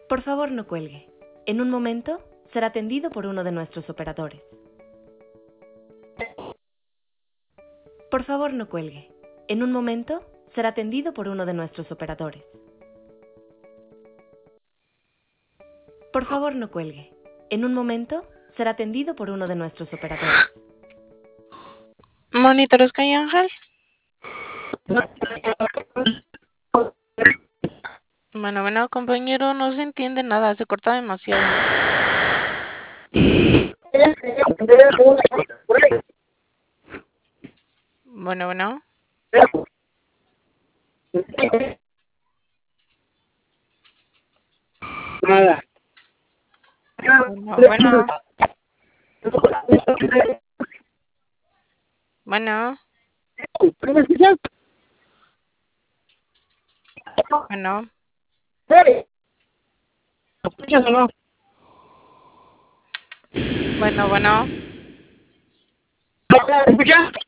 Por favor, no cuelgue. En un momento será atendido por uno de nuestros operadores. Por favor, no cuelgue. En un momento será atendido por uno de nuestros operadores. Por favor, no cuelgue. En un momento será atendido por uno de nuestros operadores. Monitores Calle Ángel. Bueno, compañero, no se entiende nada, se corta demasiado. Bueno. Nada. Bueno. ¿Pero me escuchas? Bueno. ¿Me escuchas o no? Bueno. ¿Me escuchas?